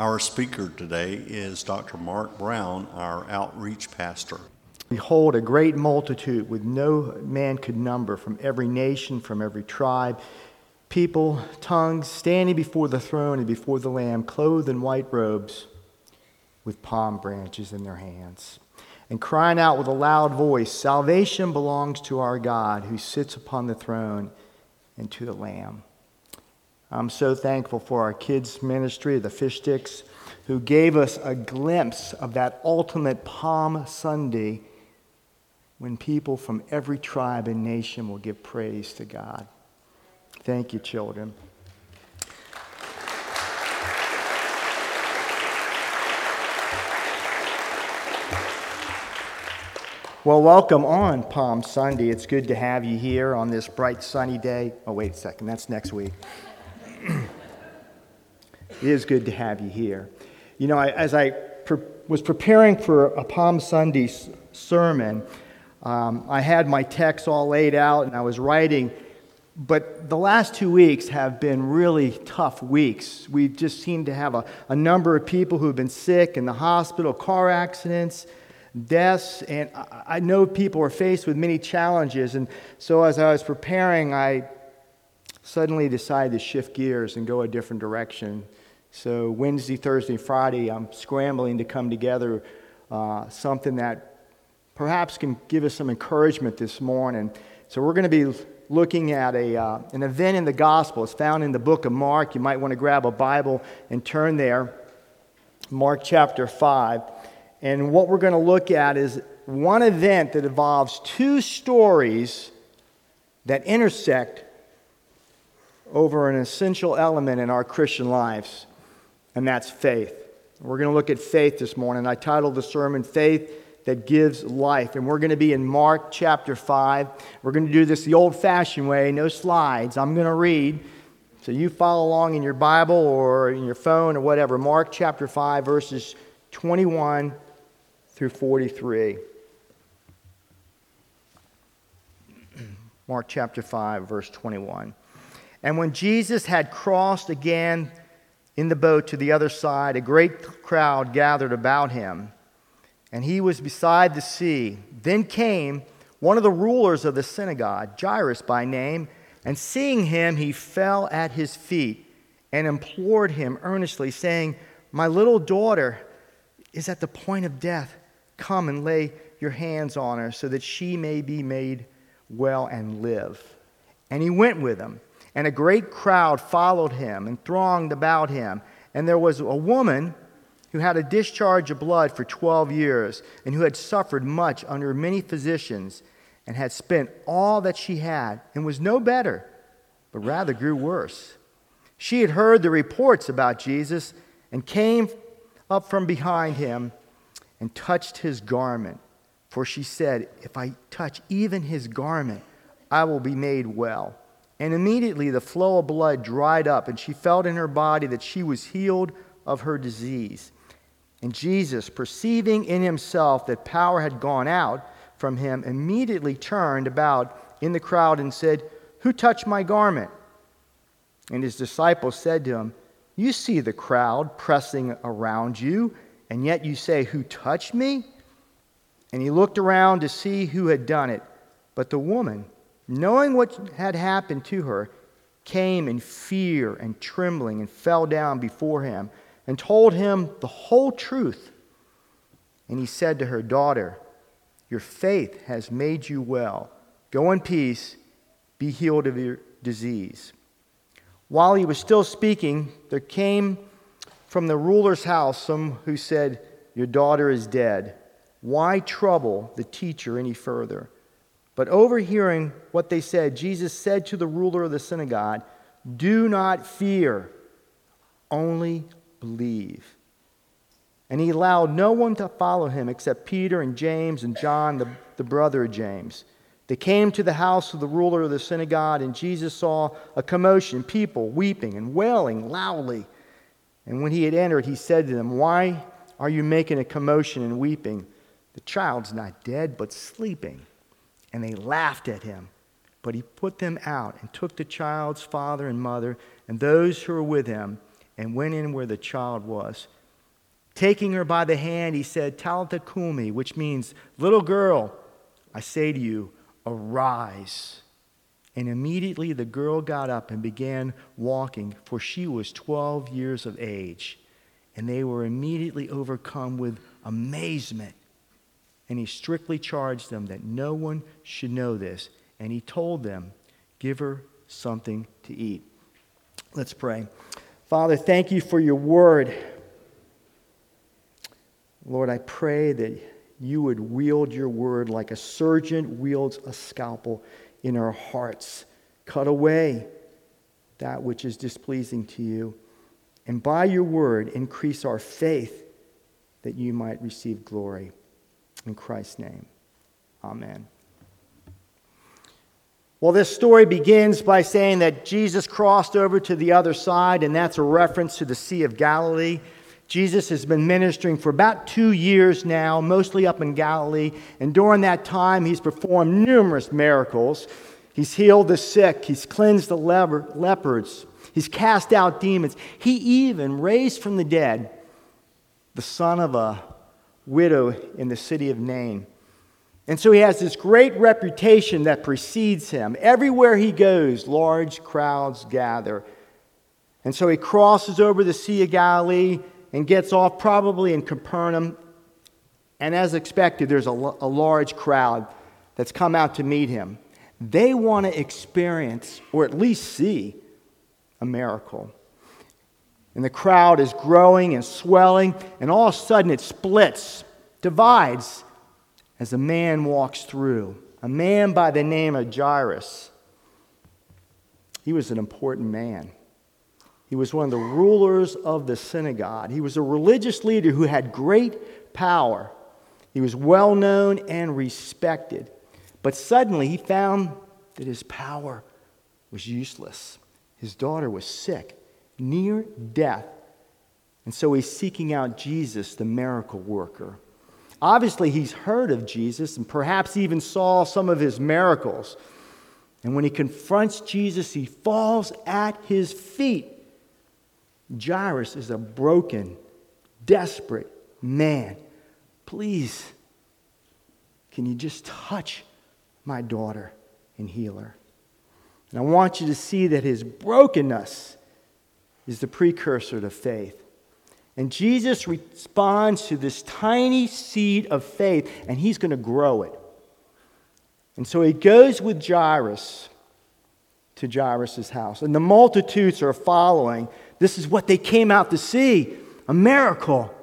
Our speaker today is Dr. Mark Brown, our outreach pastor. Behold, a great multitude with no man could number, from every nation, from every tribe, people, tongues, standing before the throne and before the Lamb, clothed in white robes, with palm branches in their hands, and crying out with a loud voice, "Salvation belongs to our God, who sits upon the throne, and to the Lamb." I'm so thankful for our kids' ministry, the Fish Sticks, who gave us a glimpse of that ultimate Palm Sunday when people from every tribe and nation will give praise to God. Thank you, children. Well, welcome on Palm Sunday. It's good to have you here on this bright sunny day. Oh, wait a second, that's next week. It is good to have you here. You know, as I was preparing for a Palm Sunday sermon, I had my text all laid out and I was writing, but the last 2 weeks have been really tough weeks. We just seem to have a number of people who have been sick in the hospital, car accidents, deaths, and I know people are faced with many challenges. And so as I was preparing, I suddenly decided to shift gears and go a different direction. So Wednesday, Thursday, Friday, I'm scrambling to come together something that perhaps can give us some encouragement this morning. So we're going to be looking at an event in the gospel. It's found in the book of Mark. You might want to grab a Bible and turn there. Mark chapter 5. And what we're going to look at is one event that involves two stories that intersect over an essential element in our Christian lives, and that's faith. We're going to look at faith this morning. I titled the sermon, Faith That Gives Life, and we're going to be in Mark chapter 5. We're going to do this the old-fashioned way, no slides. I'm going to read, so you follow along in your Bible or in your phone or whatever. Mark chapter 5, verses 21 through 43. Mark chapter 5, verse 21. And when Jesus had crossed again in the boat to the other side, a great crowd gathered about him, and he was beside the sea. Then came one of the rulers of the synagogue, Jairus by name, and seeing him, he fell at his feet and implored him earnestly, saying, "My little daughter is at the point of death. Come and lay your hands on her, so that she may be made well and live." And he went with him. And a great crowd followed him and thronged about him. And there was a woman who had a discharge of blood for 12 years, and who had suffered much under many physicians, and had spent all that she had, and was no better, but rather grew worse. She had heard the reports about Jesus, and came up from behind him, and touched his garment. For she said, "If I touch even his garment, I will be made well." And immediately the flow of blood dried up, and she felt in her body that she was healed of her disease. And Jesus, perceiving in himself that power had gone out from him, immediately turned about in the crowd and said, "Who touched my garment?" And his disciples said to him, "You see the crowd pressing around you, and yet you say, 'Who touched me?'" And he looked around to see who had done it. But the woman, knowing what had happened to her, came in fear and trembling and fell down before him and told him the whole truth. And he said to her, "Daughter, your faith has made you well. Go in peace, be healed of your disease." While he was still speaking, there came from the ruler's house some who said, "Your daughter is dead. Why trouble the teacher any further?" But overhearing what they said, Jesus said to the ruler of the synagogue, "Do not fear, only believe." And he allowed no one to follow him except Peter and James and John, the brother of James. They came to the house of the ruler of the synagogue, and Jesus saw a commotion, people weeping and wailing loudly. And when he had entered, he said to them, "Why are you making a commotion and weeping? The child's not dead, but sleeping." And they laughed at him. But he put them out and took the child's father and mother and those who were with him, and went in where the child was. Taking her by the hand, he said, Talitha Kumi, which means, little girl, I say to you, arise. And immediately the girl got up and began walking, for she was 12 years of age. And they were immediately overcome with amazement. And he strictly charged them that no one should know this. And he told them, give her something to eat. Let's pray. Father, thank you for your word. Lord, I pray that you would wield your word like a surgeon wields a scalpel in our hearts. Cut away that which is displeasing to you. And by your word, increase our faith that you might receive glory. In Christ's name, amen. Well, this story begins by saying that Jesus crossed over to the other side, and that's a reference to the Sea of Galilee. Jesus has been ministering for about 2 years now, mostly up in Galilee, and during that time, he's performed numerous miracles. He's healed the sick, he's cleansed the lepers, he's cast out demons. He even raised from the dead the son of a widow in the city of Nain. And so he has this great reputation that precedes him. Everywhere he goes, large crowds gather. And so he crosses over the Sea of Galilee and gets off probably in Capernaum. And as expected, there's a large crowd that's come out to meet him. They want to experience, or at least see, a miracle. And the crowd is growing and swelling, and all of a sudden it splits, divides, as a man walks through. A man by the name of Jairus. He was an important man. He was one of the rulers of the synagogue. He was a religious leader who had great power. He was well known and respected. But suddenly he found that his power was useless. His daughter was sick, near death. And so he's seeking out Jesus, the miracle worker. Obviously, he's heard of Jesus and perhaps even saw some of his miracles. And when he confronts Jesus, he falls at his feet. Jairus is a broken, desperate man. Please, can you just touch my daughter and heal her? And I want you to see that his brokenness is the precursor to faith. And Jesus responds to this tiny seed of faith, and he's going to grow it. And so he goes with Jairus to Jairus' house. And the multitudes are following. This is what they came out to see, a miracle.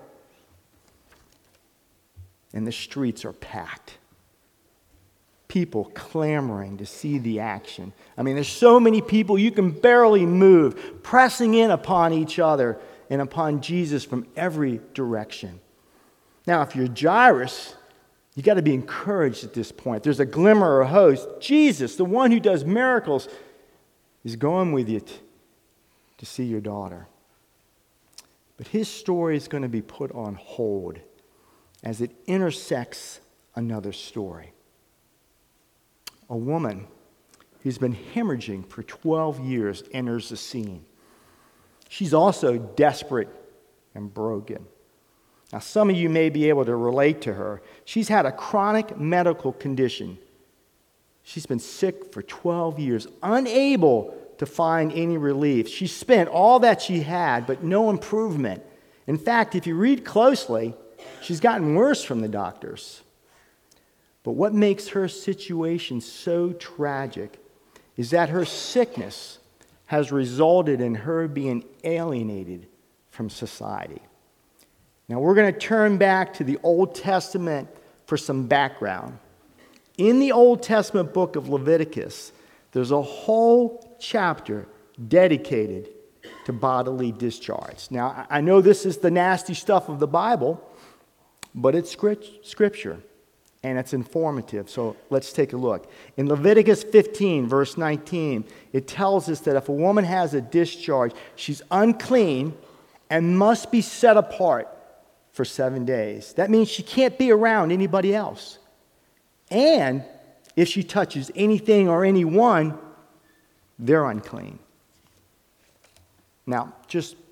And the streets are packed. People clamoring to see the action. I mean, there's so many people you can barely move, pressing in upon each other and upon Jesus from every direction. Now, if you're Jairus, you got to be encouraged at this point. There's a glimmer of hope. Jesus, the one who does miracles, is going with you to see your daughter. But his story is going to be put on hold as it intersects another story. A woman who's been hemorrhaging for 12 years enters the scene. She's also desperate and broken. Now, some of you may be able to relate to her. She's had a chronic medical condition. She's been sick for 12 years, unable to find any relief. She spent all that she had, but no improvement. In fact, if you read closely, she's gotten worse from the doctors. But what makes her situation so tragic is that her sickness has resulted in her being alienated from society. Now we're going to turn back to the Old Testament for some background. In the Old Testament book of Leviticus, there's a whole chapter dedicated to bodily discharge. Now, I know this is the nasty stuff of the Bible, but it's scripture, and it's informative. So let's take a look. In Leviticus 15, verse 19, it tells us that if a woman has a discharge, she's unclean and must be set apart for 7 days. That means she can't be around anybody else. And if she touches anything or anyone, they're unclean. Now, just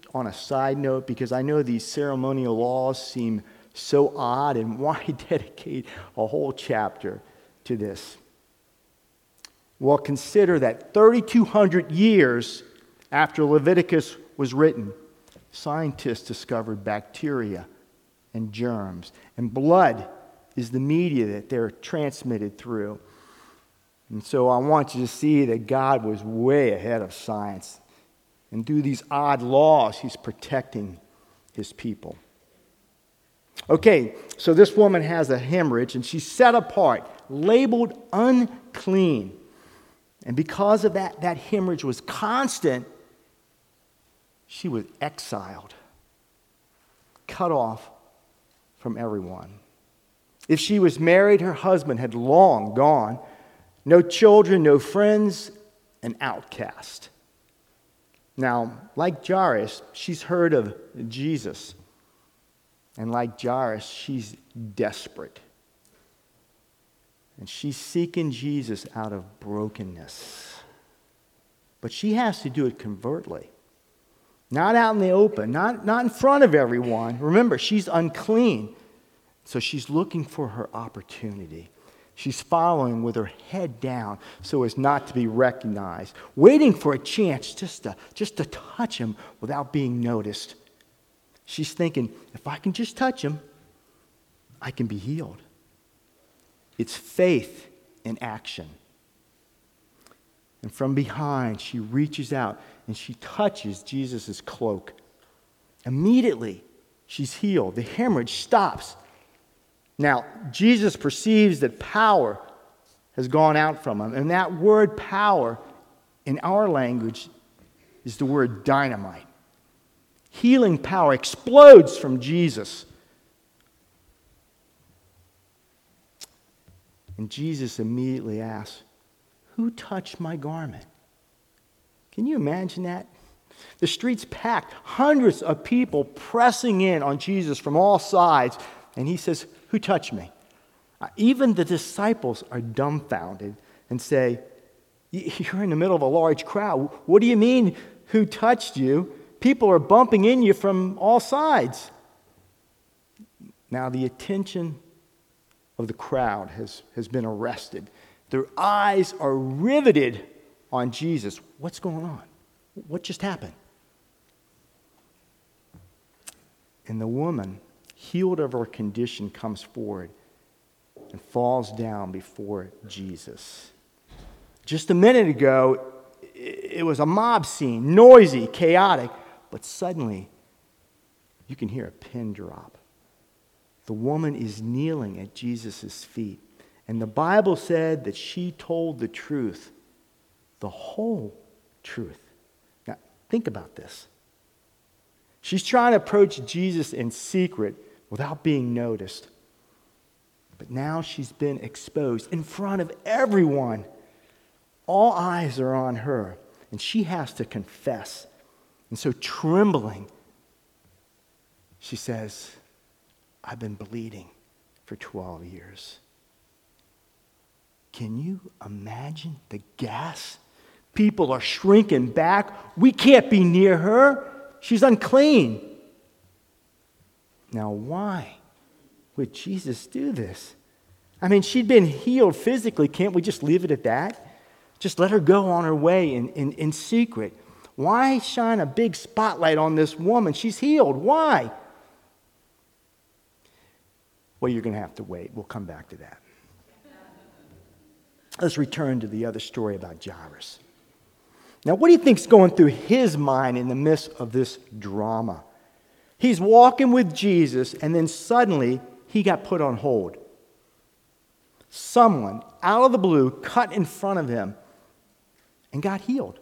on a side note, because I know these ceremonial laws seem so odd, and why dedicate a whole chapter to this? Well, consider that 3,200 years after Leviticus was written, scientists discovered bacteria and germs, and blood is the media that they're transmitted through. And so I want you to see that God was way ahead of science. And through these odd laws, he's protecting his people. Okay, so this woman has a hemorrhage, and she's set apart, labeled unclean. And because of that hemorrhage was constant, she was exiled, cut off from everyone. If she was married, her husband had long gone. No children, no friends, an outcast. Now, like Jairus, she's heard of Jesus. And like Jairus, she's desperate. And she's seeking Jesus out of brokenness. But she has to do it covertly. Not out in the open, not in front of everyone. Remember, she's unclean. So she's looking for her opportunity. She's following with her head down so as not to be recognized, waiting for a chance just to touch him without being noticed. She's thinking, if I can just touch him, I can be healed. It's faith in action. And from behind, she reaches out and she touches Jesus' cloak. Immediately, she's healed. The hemorrhage stops. Now, Jesus perceives that power has gone out from him. And that word power in our language is the word dynamite. Healing power explodes from Jesus. And Jesus immediately asks, "Who touched my garment?" Can you imagine that? The street's packed, hundreds of people pressing in on Jesus from all sides. And he says, "Who touched me?" Even the disciples are dumbfounded and say, "You're in the middle of a large crowd. What do you mean, who touched you? People are bumping in you from all sides." Now the attention of the crowd has been arrested. Their eyes are riveted on Jesus. What's going on? What just happened? And the woman, healed of her condition, comes forward and falls down before Jesus. Just a minute ago, it was a mob scene, noisy, chaotic, but suddenly you can hear a pin drop. The woman is kneeling at Jesus' feet, and the Bible said that she told the truth, the whole truth. Now, think about this. She's trying to approach Jesus in secret without being noticed. But now she's been exposed in front of everyone. All eyes are on her, and she has to confess. And so, trembling, she says, "I've been bleeding for 12 years. Can you imagine the gas? People are shrinking back. We can't be near her. She's unclean. Now, why would Jesus do this? I mean, she'd been healed physically. Can't we just leave it at that? Just let her go on her way in secret. Why shine a big spotlight on this woman? She's healed. Why? Well, you're going to have to wait. We'll come back to that. Let's return to the other story about Jairus. Now, what do you think's going through his mind in the midst of this drama? He's walking with Jesus, and then suddenly he got put on hold. Someone, out of the blue, cut in front of him and got healed.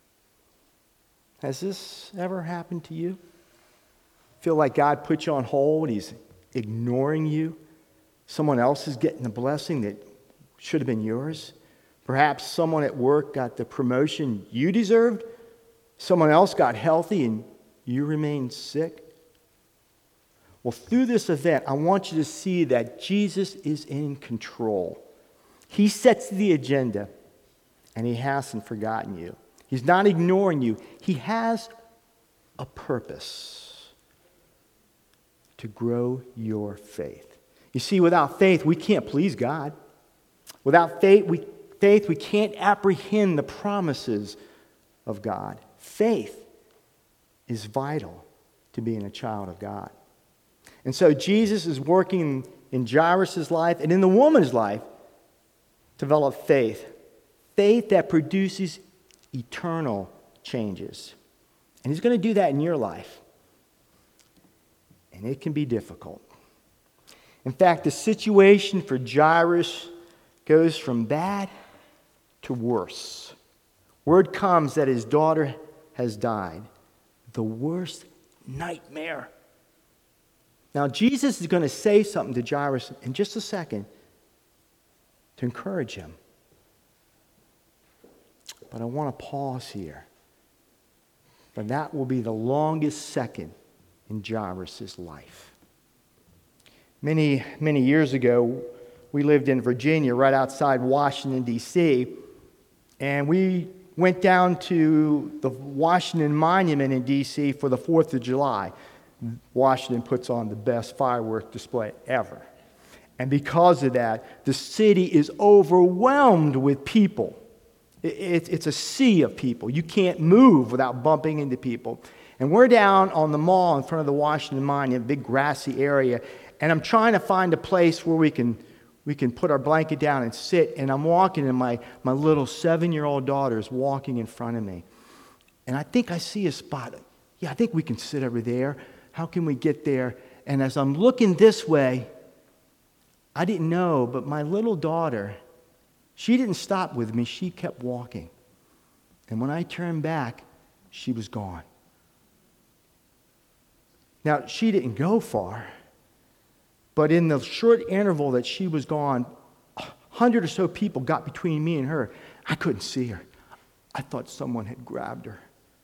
Has this ever happened to you? Feel like God put you on hold, he's ignoring you? Someone else is getting the blessing that should have been yours? Perhaps someone at work got the promotion you deserved. Someone else got healthy and you remained sick. Well, through this event, I want you to see that Jesus is in control. He sets the agenda, and he hasn't forgotten you. He's not ignoring you. He has a purpose to grow your faith. You see, without faith, we can't please God. Without faith, we can't apprehend the promises of God. Faith is vital to being a child of God. And so Jesus is working in Jairus' life and in the woman's life to develop faith. Faith that produces eternal changes. And he's going to do that in your life. And it can be difficult. In fact, the situation for Jairus goes from bad to worse. Word comes that his daughter has died. The worst nightmare. Now, Jesus is going to say something to Jairus in just a second to encourage him. But I want to pause here. For that will be the longest second in Jairus' life. Many, many years ago, we lived in Virginia, right outside Washington, D.C., and we went down to the Washington Monument in D.C. for the 4th of July. Washington puts on the best firework display ever. And because of that, the city is overwhelmed with people. It's a sea of people. You can't move without bumping into people. And we're down on the mall in front of the Washington Monument, big grassy area, and I'm trying to find a place where we can put our blanket down and sit, and I'm walking, and my little 7-year-old daughter is walking in front of me. And I think I see a spot. Yeah, I think we can sit over there. How can we get there? And as I'm looking this way, I didn't know, but my little daughter, she didn't stop with me. She kept walking. And when I turned back, she was gone. Now, she didn't go far, but in the short interval that she was gone, 100 or so people got between me and her. I couldn't see her. I thought someone had grabbed her.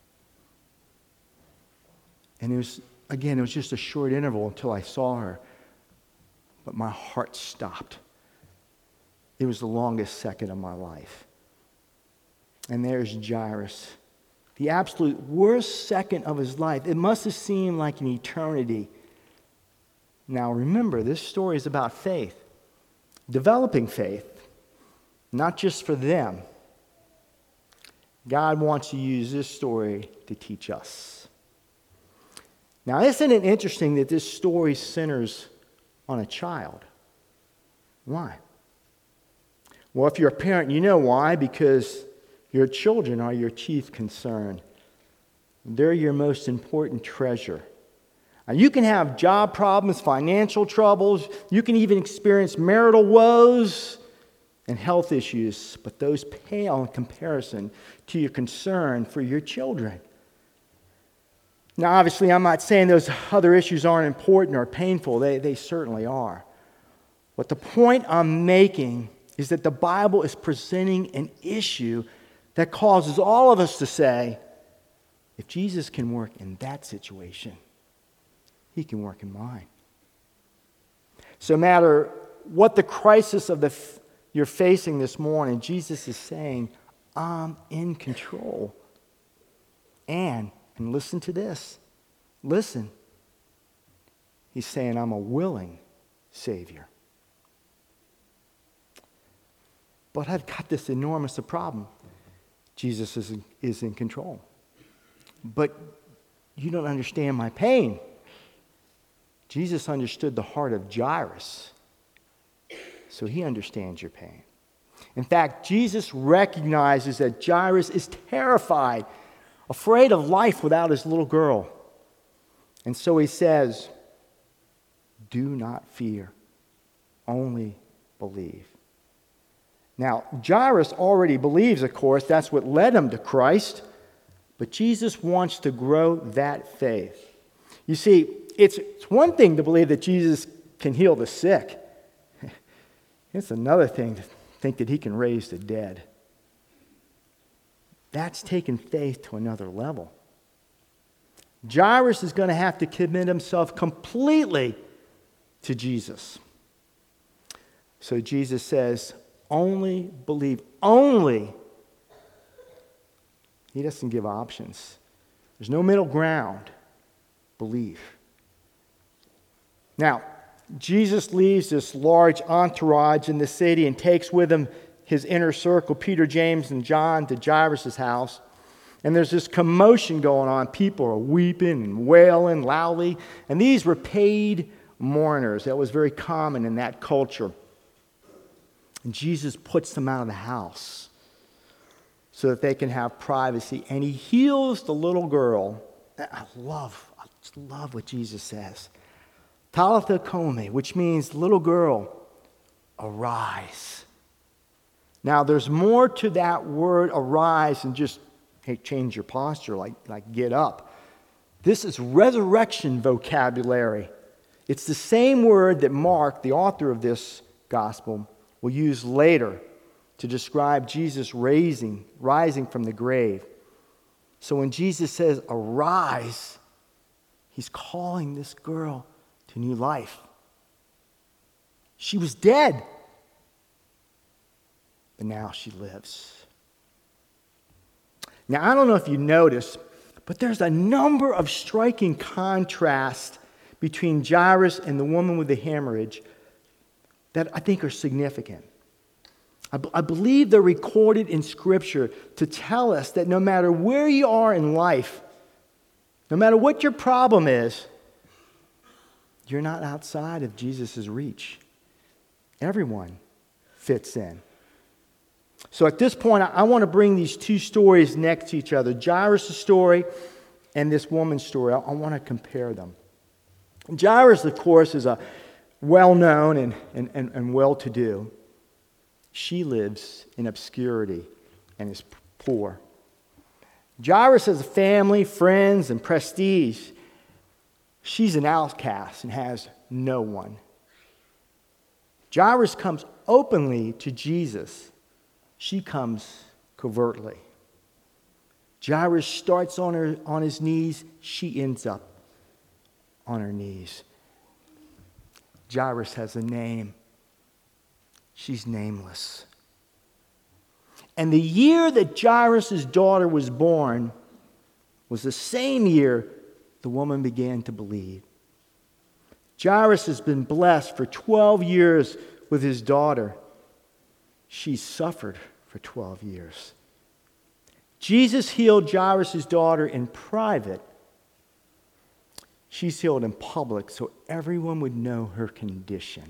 And it was just a short interval until I saw her. But my heart stopped. It was the longest second of my life. And there's Jairus, the absolute worst second of his life. It must have seemed like an eternity. Now remember, this story is about faith, developing faith, not just for them. God wants to use this story to teach us. Now, isn't it interesting that this story centers on a child? Why? Well, if you're a parent, you know why. Because your children are your chief concern. They're your most important treasure. Now, you can have job problems, financial troubles. You can even experience marital woes and health issues. But those pale in comparison to your concern for your children. Now, obviously, I'm not saying those other issues aren't important or painful. They certainly are. But the point I'm making is that the Bible is presenting an issue that causes all of us to say, if Jesus can work in that situation, he can work in mine. So no matter what the crisis of you're facing this morning, Jesus is saying, I'm in control. And listen to this. Listen. He's saying, I'm a willing Savior. But I've got this enormous problem. Jesus is in control. But you don't understand my pain. Jesus understood the heart of Jairus. So he understands your pain. In fact, Jesus recognizes that Jairus is terrified, afraid of life without his little girl. And so he says, do not fear, only believe. Now, Jairus already believes, of course. That's what led him to Christ. But Jesus wants to grow that faith. You see, it's one thing to believe that Jesus can heal the sick. It's another thing to think that he can raise the dead. That's taking faith to another level. Jairus is going to have to commit himself completely to Jesus. So Jesus says, only believe. Only. He doesn't give options. There's no middle ground. Believe. Now, Jesus leaves this large entourage in the city and takes with him his inner circle, Peter, James, and John, to Jairus' house. And there's this commotion going on. People are weeping and wailing loudly. And these were paid mourners. That was very common in that culture. And Jesus puts them out of the house so that they can have privacy. And he heals the little girl. I just love what Jesus says. Talitha komi, which means, little girl, arise. Now, there's more to that word arise than just, hey, change your posture, like get up. This is resurrection vocabulary. It's the same word that Mark, the author of this gospel, will use later to describe Jesus rising from the grave. So when Jesus says, arise, he's calling this girl to new life. She was dead, but now she lives. Now, I don't know if you noticed, but there's a number of striking contrasts between Jairus and the woman with the hemorrhage that I think are significant. I believe they're recorded in Scripture to tell us that no matter where you are in life, no matter what your problem is, you're not outside of Jesus' reach. Everyone fits in. So at this point, I want to bring these two stories next to each other. Jairus' story and this woman's story. I want to compare them. Jairus, of course, is a well-known and well-to-do. She lives in obscurity and is poor. Jairus has a family, friends, and prestige. She's an outcast and has no one. Jairus comes openly to Jesus. She comes covertly. Jairus starts on his knees. She ends up on her knees. Jairus has a name. She's nameless. And the year that Jairus' daughter was born was the same year the woman began to believe. Jairus has been blessed for 12 years with his daughter. She suffered for 12 years. Jesus healed Jairus' daughter in private. She's healed in public so everyone would know her condition.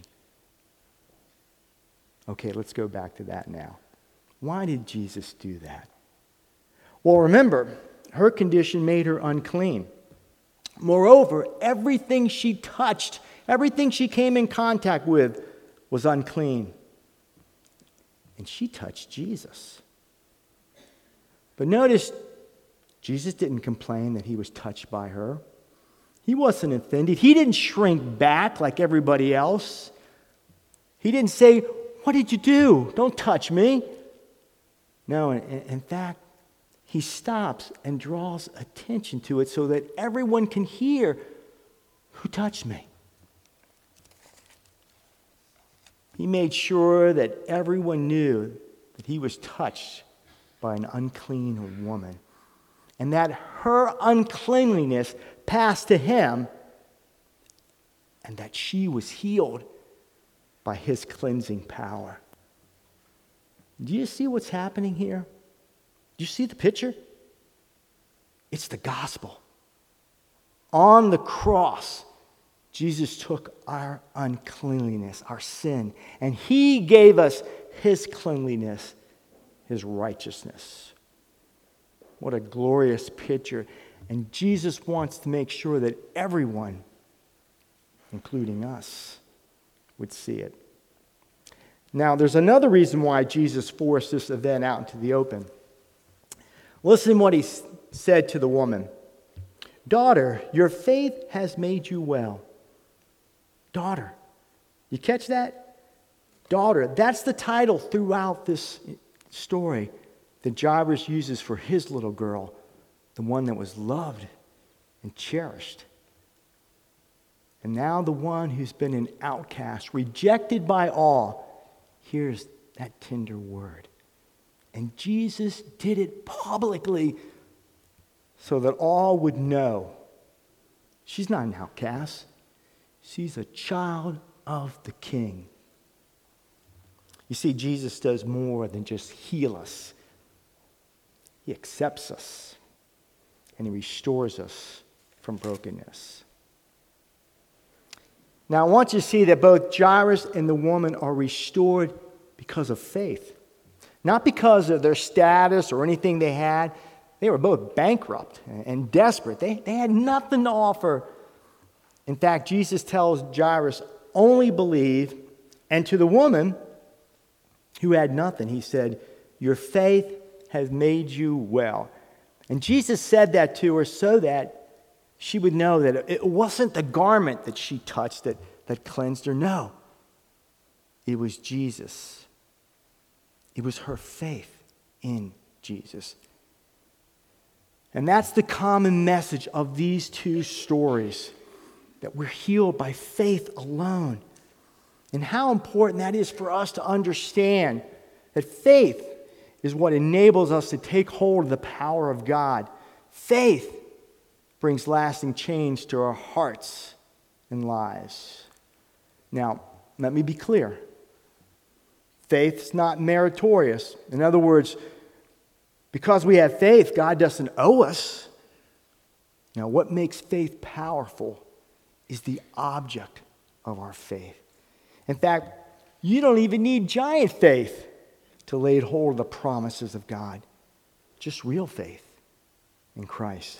Okay, let's go back to that now. Why did Jesus do that? Well, remember, her condition made her unclean. Moreover, everything she touched, everything she came in contact with was unclean. And she touched Jesus. But notice, Jesus didn't complain that he was touched by her. He wasn't offended. He didn't shrink back like everybody else. He didn't say, "What did you do? Don't touch me." No, in fact, he stops and draws attention to it so that everyone can hear, "Who touched me?" He made sure that everyone knew that he was touched by an unclean woman, and that her uncleanliness passed to him, and that she was healed by his cleansing power. Do you see what's happening here? Do you see the picture? It's the gospel. On the cross, Jesus took our uncleanliness, our sin, and he gave us his cleanliness, his righteousness. What a glorious picture. And Jesus wants to make sure that everyone, including us, would see it. Now, there's another reason why Jesus forced this event out into the open. Listen what he said to the woman. "Daughter, your faith has made you well." Daughter. You catch that? Daughter. That's the title throughout this story that Jairus uses for his little girl, the one that was loved and cherished. And now the one who's been an outcast, rejected by all, hears that tender word. And Jesus did it publicly so that all would know she's not an outcast. She's a child of the King. You see, Jesus does more than just heal us. He accepts us, and he restores us from brokenness. Now, I want you to see that both Jairus and the woman are restored because of faith. Not because of their status or anything they had. They were both bankrupt and desperate. They had nothing to offer. In fact, Jesus tells Jairus, only believe. And to the woman who had nothing, he said, your faith has made you well. And Jesus said that to her so that she would know that it wasn't the garment that she touched that cleansed her. No, it was Jesus. It was her faith in Jesus. And that's the common message of these two stories, that we're healed by faith alone. And how important that is for us to understand that faith is what enables us to take hold of the power of God. Faith brings lasting change to our hearts and lives. Now, let me be clear. Faith's not meritorious. In other words, because we have faith, God doesn't owe us. Now, what makes faith powerful is the object of our faith. In fact, you don't even need giant faith to lay hold of the promises of God. Just real faith in Christ.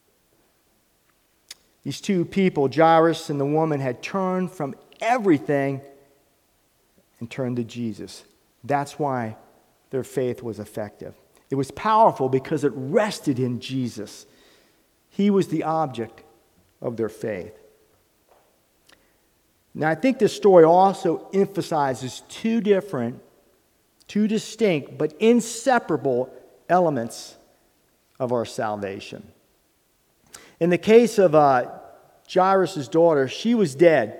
These two people, Jairus and the woman, had turned from everything and turned to Jesus. That's why their faith was effective. It was powerful because it rested in Jesus. He was the object of their faith. Now, I think this story also emphasizes two distinct, but inseparable elements of our salvation. In the case of Jairus' daughter, she was dead.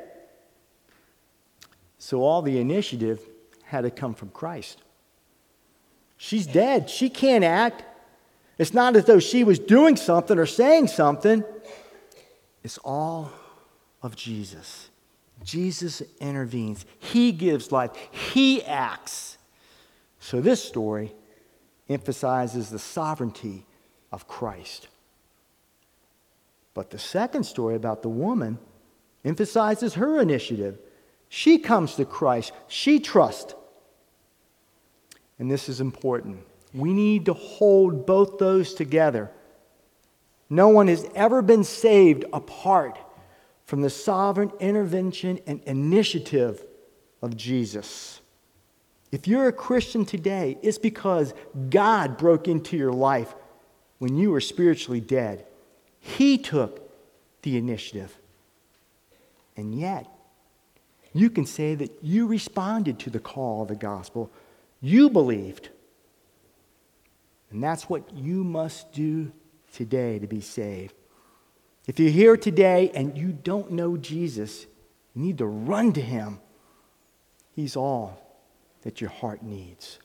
So all the initiative had to come from Christ. She's dead. She can't act. It's not as though she was doing something or saying something. It's all of Jesus. Jesus intervenes. He gives life. He acts. So this story emphasizes the sovereignty of Christ. But the second story about the woman emphasizes her initiative. She comes to Christ. She trusts. And this is important. We need to hold both those together. No one has ever been saved apart from the sovereign intervention and initiative of Jesus. If you're a Christian today, it's because God broke into your life when you were spiritually dead. He took the initiative. And yet, you can say that you responded to the call of the gospel. You believed. And that's what you must do today to be saved. If you're here today and you don't know Jesus, you need to run to him. He's all that your heart needs.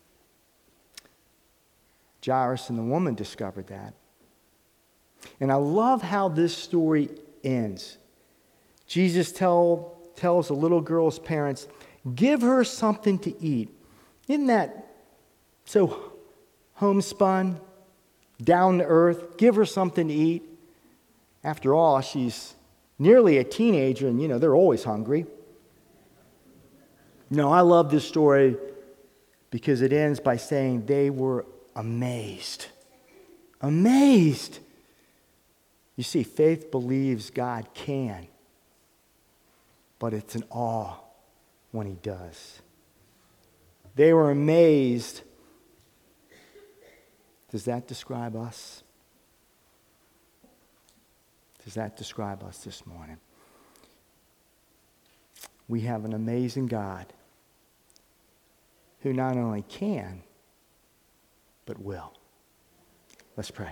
Jairus and the woman discovered that. And I love how this story ends. Jesus tells the little girl's parents, give her something to eat. Isn't that so homespun, down to earth? Give her something to eat. After all, she's nearly a teenager, and they're always hungry. No, I love this story because it ends by saying they were amazed. Amazed. You see, faith believes God can, but it's an awe when he does. They were amazed. Does that describe us? Does that describe us this morning? We have an amazing God who not only can, but will. Let's pray.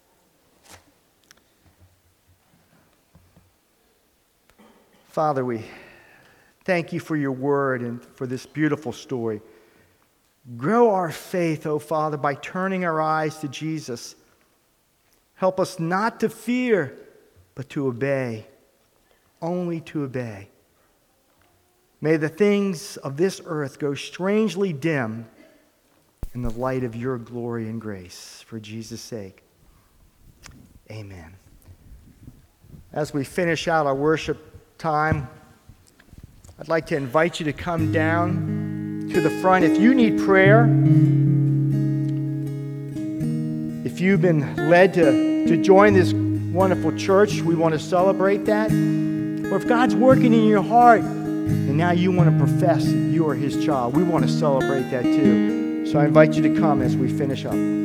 Father, we thank you for your word and for this beautiful story. Grow our faith, O Father, by turning our eyes to Jesus. Help us not to fear, but to obey, only to obey. May the things of this earth go strangely dim in the light of your glory and grace. For Jesus' sake, amen. As we finish out our worship time, I'd like to invite you to come down to the front. If you need prayer, if you've been led to join this wonderful church, we want to celebrate that. Or if God's working in your heart and now you want to profess that you are His child, we want to celebrate that too. So I invite you to come as we finish up.